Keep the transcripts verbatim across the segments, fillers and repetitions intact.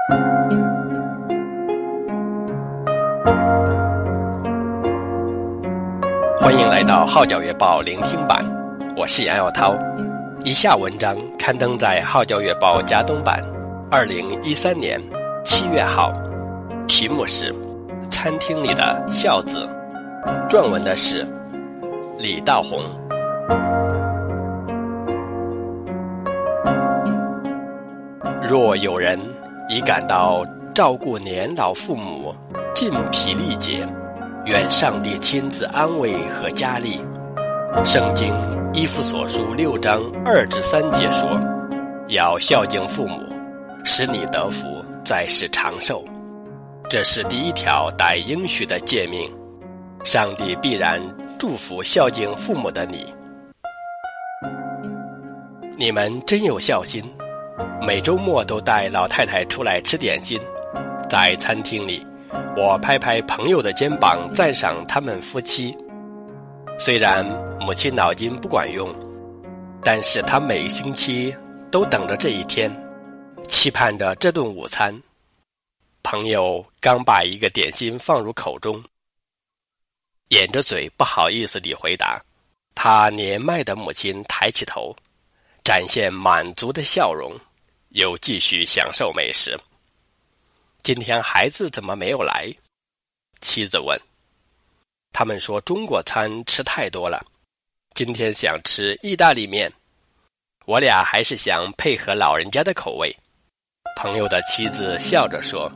欢迎来到号角月报聆听版，我是杨耀涛。以下文章刊登在号角月报加东版二零一三年七月号，题目是餐厅里的孝子，撰文的是李道红。若有人已感到照顾年老父母筋疲力竭，愿上帝亲自安慰和加力。圣经以弗所书六章二至三节说，要孝敬父母，使你得福，在世长寿。这是第一条带应许的诫命，上帝必然祝福孝敬父母的你。你们真有孝心，每周末都带老太太出来吃点心。在餐厅里，我拍拍朋友的肩膀，赞赏他们夫妻。虽然母亲脑筋不管用，但是她每星期都等着这一天，期盼着这顿午餐。朋友刚把一个点心放入口中，掩着嘴不好意思地回答，他年迈的母亲抬起头，展现满足的笑容，又继续享受美食。今天孩子怎么没有来？妻子问。他们说中国餐吃太多了，今天想吃意大利面。我俩还是想配合老人家的口味。朋友的妻子笑着说，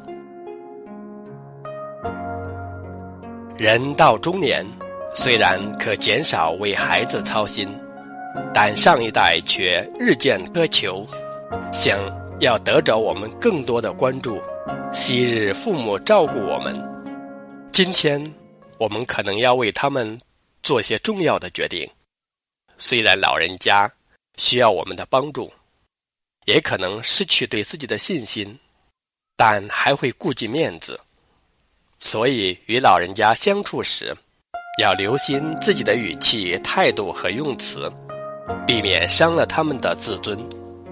人到中年，虽然可减少为孩子操心，但上一代却日渐苛求，想要得着我们更多的关注。昔日父母照顾我们，今天我们可能要为他们做些重要的决定。虽然老人家需要我们的帮助，也可能失去对自己的信心，但还会顾及面子。所以与老人家相处时，要留心自己的语气、态度和用词，避免伤了他们的自尊。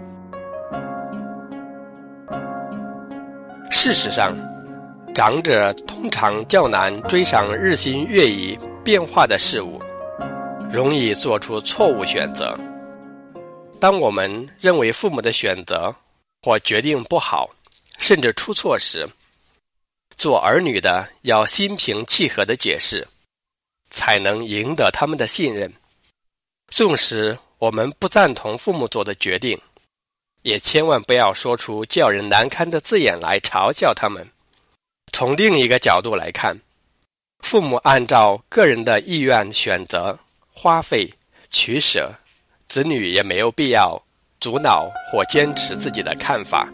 事实上，长者通常较难追上日新月异变化的事物，容易做出错误选择。当我们认为父母的选择或决定不好，甚至出错时，做儿女的要心平气和地解释，才能赢得他们的信任。纵使我们不赞同父母做的决定，也千万不要说出叫人难堪的字眼来嘲笑他们。从另一个角度来看，父母按照个人的意愿选择、花费、取舍，子女也没有必要阻挠或坚持自己的看法。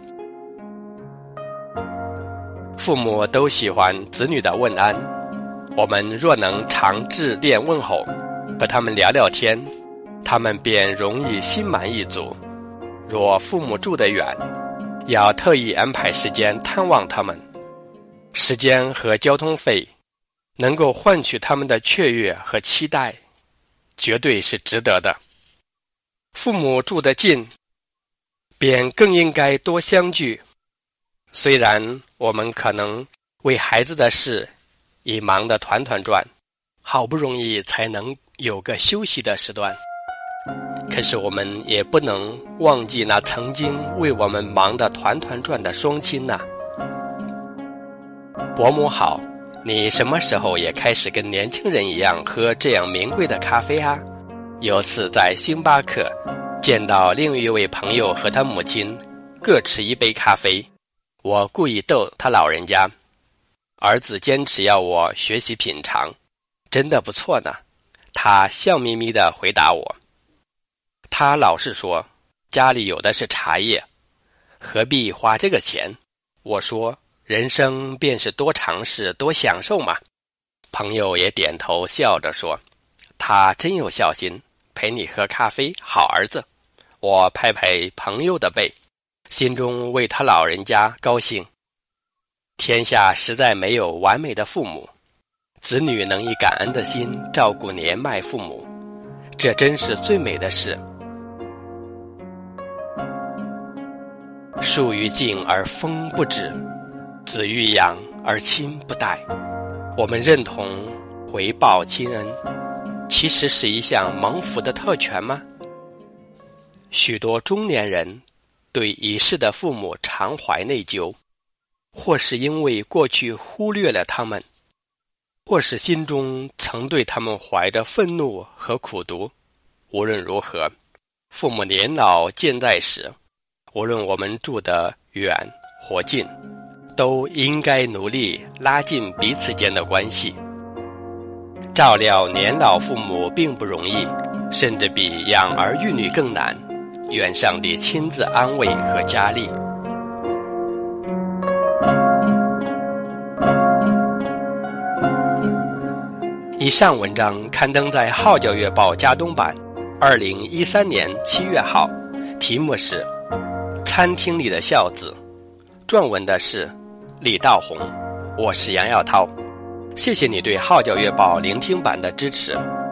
父母都喜欢子女的问安，我们若能常致电问候，和他们聊聊天，他们便容易心满意足。若父母住得远，要特意安排时间探望他们。时间和交通费能够换取他们的雀跃和期待，绝对是值得的。父母住得近，便更应该多相聚。虽然我们可能为孩子的事已忙得团团转，好不容易才能有个休息的时段，可是我们也不能忘记那曾经为我们忙得团团转的双亲呐、啊。伯母好，你什么时候也开始跟年轻人一样喝这样名贵的咖啡啊？有次在星巴克见到另一位朋友和他母亲各持一杯咖啡，我故意逗他老人家，儿子坚持要我学习品尝，真的不错呢。他笑眯眯地回答我，他老是说家里有的是茶叶，何必花这个钱？我说人生便是多尝试多享受嘛。朋友也点头笑着说，他真有孝心，陪你喝咖啡，好儿子。我拍拍朋友的背，心中为他老人家高兴。天下实在没有完美的父母，子女能以感恩的心照顾年迈父母，这真是最美的事。 树欲静而风不止，子欲养而亲不待。我们认同回报亲恩，其实是一项蒙福的特权吗？许多中年人对已逝的父母常怀内疚，或是因为过去忽略了他们，或是心中曾对他们怀着愤怒和苦毒。无论如何，父母年老健在时，无论我们住得远或近，都应该努力拉近彼此间的关系。照料年老父母并不容易，甚至比养儿育女更难。愿上帝亲自安慰和加力。以上文章刊登在《号角月报》加东版二零一三年七月号，题目是《餐厅里的孝子》，撰文的是李道宏。我是杨耀涛，谢谢你对《号角月报》聆听版的支持。